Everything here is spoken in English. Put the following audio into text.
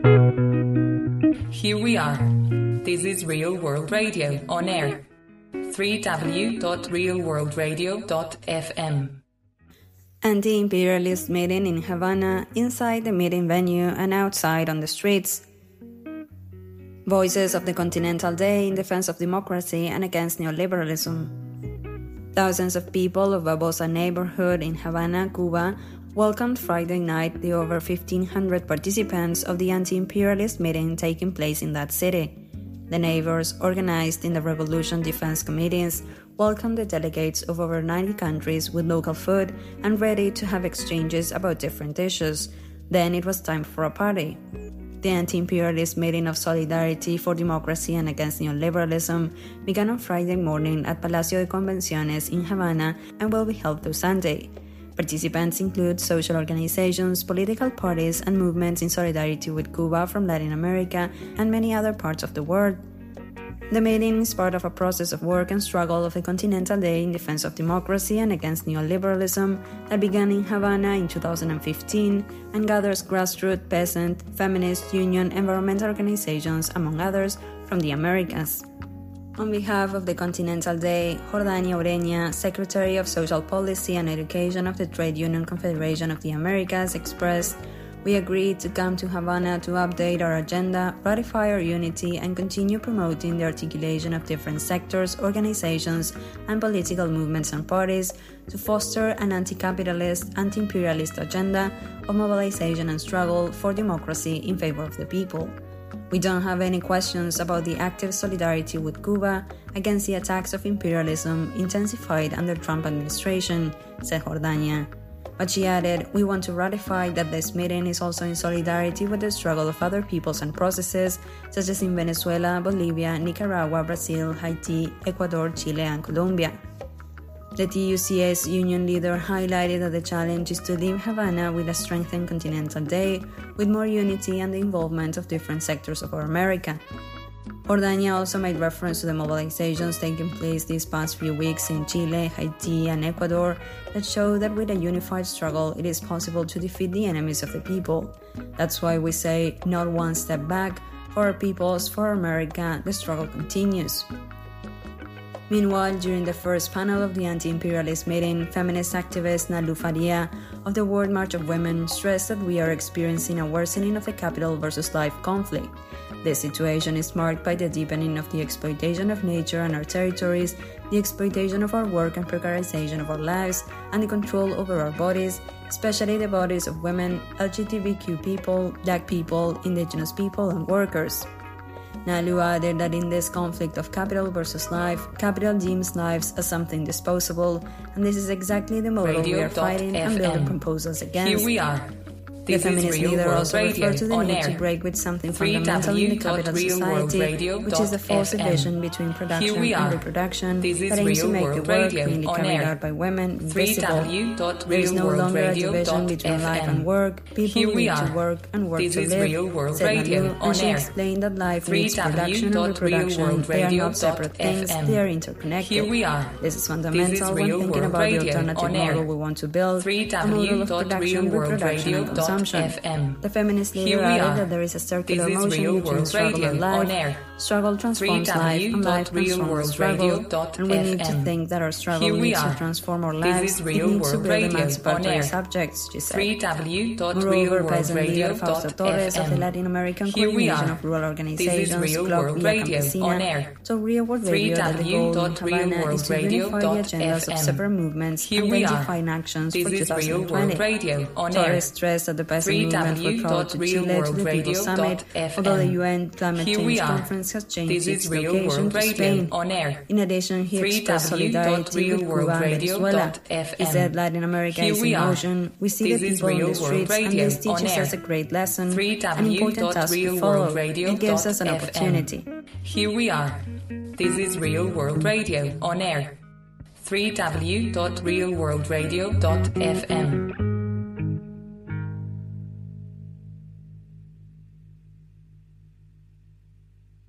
Here we are. This is Real World Radio on air. www.realworldradio.fm. Anti-imperialist meeting in Havana, inside the meeting venue and outside on the streets. Voices of the Continental Day in defense of democracy and against neoliberalism. Thousands of people of Babosa neighborhood in Havana, Cuba, welcomed Friday night the over 1,500 participants of the anti-imperialist meeting taking place in that city. The neighbors, organized in the Revolution Defense Committees, welcomed the delegates of over 90 countries with local food and ready to have exchanges about different issues. Then it was time for a party. The anti-imperialist meeting of Solidarity for Democracy and Against Neoliberalism began on Friday morning at Palacio de Convenciones in Havana and will be held through Sunday. Participants include social organizations, political parties, and movements in solidarity with Cuba from Latin America and many other parts of the world. The meeting is part of a process of work and struggle of the Continental Day in defense of democracy and against neoliberalism that began in Havana in 2015 and gathers grassroots, peasant, feminist, union, environmental organizations, among others, from the Americas. On behalf of the Continental Day, Jordania Ureña, Secretary of Social Policy and Education of the Trade Union Confederation of the Americas, expressed, "We agreed to come to Havana to update our agenda, ratify our unity, and continue promoting the articulation of different sectors, organizations, and political movements and parties to foster an anti-capitalist, anti-imperialist agenda of mobilization and struggle for democracy in favor of the people. We don't have any questions about the active solidarity with Cuba against the attacks of imperialism intensified under Trump administration," said Jordania. But she added, "We want to ratify that this meeting is also in solidarity with the struggle of other peoples and processes, such as in Venezuela, Bolivia, Nicaragua, Brazil, Haiti, Ecuador, Chile, and Colombia." The TUC's union leader highlighted that the challenge is to leave Havana with a strengthened Continental Day, with more unity and the involvement of different sectors of our America. Jordania also made reference to the mobilizations taking place these past few weeks in Chile, Haiti, and Ecuador that show that with a unified struggle it is possible to defeat the enemies of the people. That's why we say, not one step back, for our peoples, for America, the struggle continues. Meanwhile, during the first panel of the anti-imperialist meeting, feminist activist Nalu Faria of the World March of Women stressed that we are experiencing a worsening of the capital versus life conflict. This situation is marked by the deepening of the exploitation of nature and our territories, the exploitation of our work and precarization of our lives, and the control over our bodies, especially the bodies of women, LGBTQ people, Black people, Indigenous people, and workers. Nalu added that in this conflict of capital versus life, capital deems lives as something disposable, and this is exactly the model we are fighting and building proposals against. Here we are. The feminist leader also referred to the need to break with something fundamental in the capital society, which is the false division between production and reproduction that aims to make the work mainly carried out by women invisible. There is no longer a division between life and work. People need to work and work to live, said Nalu, and she explained that life needs production and reproduction. They are not separate things, they are interconnected. This is fundamental when thinking about the alternative model we want to build, a model of production, reproduction, and consumption. The feminist leader added that there is a circular motion between struggle and life. Struggle transforms life, and life transforms struggle. And we need to think that our struggle needs to transform our lives. It needs to build emancipatory subjects, she said. Moreover, peasant leader Fausto Torres of the Latin American Coordination of Rural Organizations, Club Villa Campesina, told Real World Radio that the goal in Havana is to unify the agendas of separate movements and identifying actions for 2020. Torres stressed that the peasant movement would travel to Chile to the People's Summit, although the UN Climate Change Conference has changed its location to Spain. In addition, he expressed solidarity with Cuba and Venezuela. He said Latin America is in motion, we see the people in the streets, and this teaches us a great lesson, an important task to follow. It gives us an opportunity. Here we are. This is Real World Radio on air. www.realworldradio.fm.